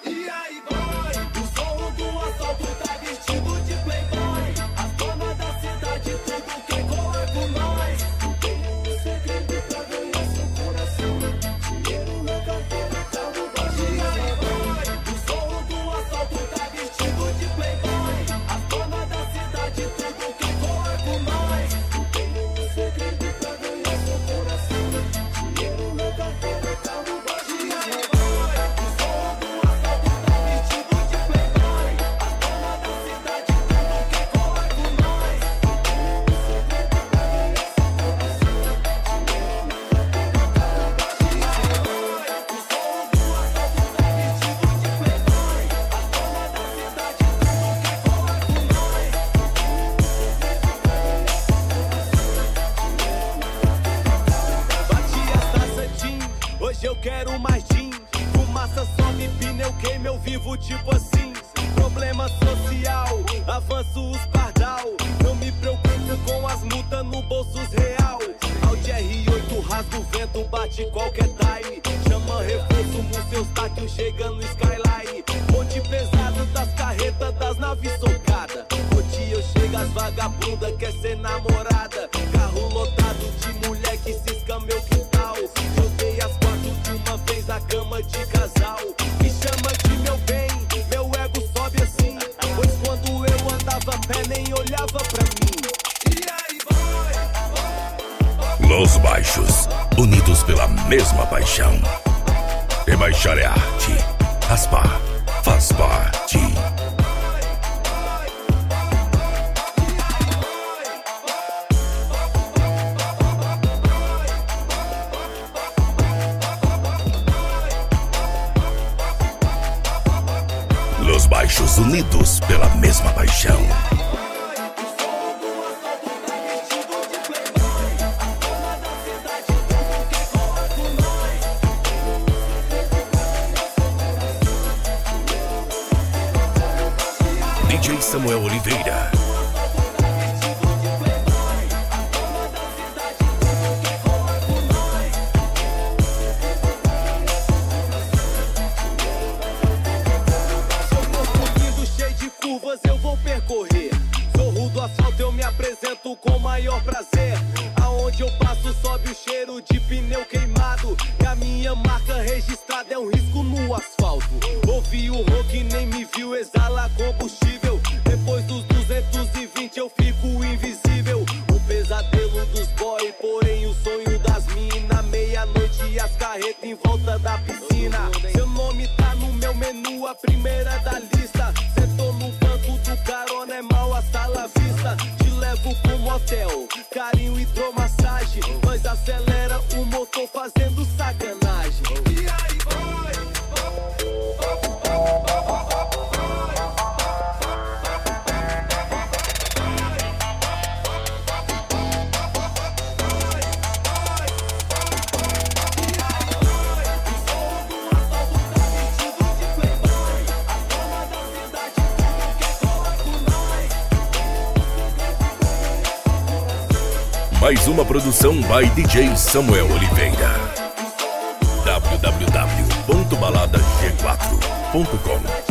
E aí, boy, o som do assalto tá vestido de playboy. As donas da cidade, tudo quer colar com nós. Tem um segredo pra ganhar seu coração. Dinheiro na carteira, tá no baixo. E aí, boy, o som do assalto tá vestido de playboy. As donas da cidade, tudo quer colar com nós. Tem um segredo pra ganhar seu coração. Dinheiro na carteira, tá no baixo. E aí, boy, o som do assalto tá vestido de playboy. As donas da cidade, tudo quer colar com nós. Tem um segredo pra ganhar seu coração. Dinheiro na carteira, tá no baixo. E aí, boy, o som do assalto tá vestido de playboy. As donas da cidade, tudo quer colar com nós. Bati as taças gin, hoje eu quero mais gin. Fumaça sobe, pneu queima, eu vivo tipo assim. Problema social, avanço os pardal. Não me preocupo com as multas no bolsos real. Audi R8 rasga o vento, bate qualquer time. Chama reforço, seus táquios chega no skyline. Monte pesado das carretas, das naves socadas. O dia eu chego, as vagabundas quer ser namorada. Carro lotado de mulher que cisca meu quintal. Joguei as quatro de uma vez na cama de casal. Me chama de meu bem, meu ego sobe assim. Pois quando eu andava a pé nem olhava pra mim. E aí, boy? Los Baixos, unidos pela mesma paixão. Rebaixar é arte, raspar faz parte. Los Baixos, unidos pela mesma paixão. DJ Samuel Oliveira. Cheio de curvas eu vou percorrer. Zorro do asfalto eu me apresento com maior prazer. Aonde eu passo sobe o cheiro de pneu queimado. E a minha marca registrada é um risco no asfalto. Ouvi o rock, nem me viu, exala combustível. Depois dos 220 eu fico invisível. O pesadelo dos boy, porém o sonho das mina. Meia-noite e as carretas em volta da piscina. Seu nome tá no meu menu, a primeira da lista. Sentou no banco do carona, é mal a sala vista. Te levo pro motel, carinho, hidromassagem. Nós acelera o motor fazendo sacanagem. E aí, boy? Mais uma produção by DJ Samuel Oliveira. www.baladag4.com